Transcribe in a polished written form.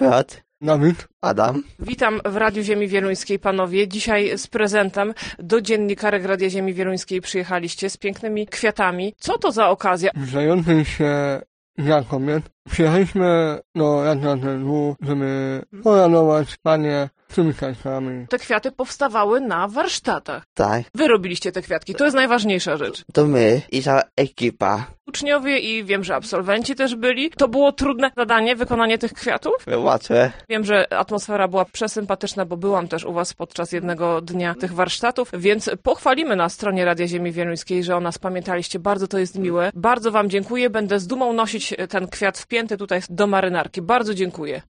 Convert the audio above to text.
Piotr, Dawid. Adam. Witam w Radiu Ziemi Wieluńskiej, panowie. Dzisiaj z prezentem do dziennikarek Radia Ziemi Wieluńskiej przyjechaliście z pięknymi kwiatami. Co to za okazja? Zającej się Dnia Kobiet. Przyjechaliśmy do Radia ZW, żeby poradować panie z tymi kwiatkami. Te kwiaty powstawały na warsztatach. Tak, Wy robiliście te kwiatki, to jest najważniejsza rzecz. to my i cała ekipa. Uczniowie i wiem, że absolwenci też byli. To było trudne zadanie, wykonanie tych kwiatów? Łatwe. Wiem, że atmosfera była przesympatyczna, bo byłam też u was podczas jednego dnia tych warsztatów, więc pochwalimy na stronie Radia Ziemi Wieluńskiej, że o nas pamiętaliście. Bardzo to jest miłe. Bardzo wam dziękuję. Będę z dumą nosić ten kwiat wpięty tutaj do marynarki. Bardzo dziękuję.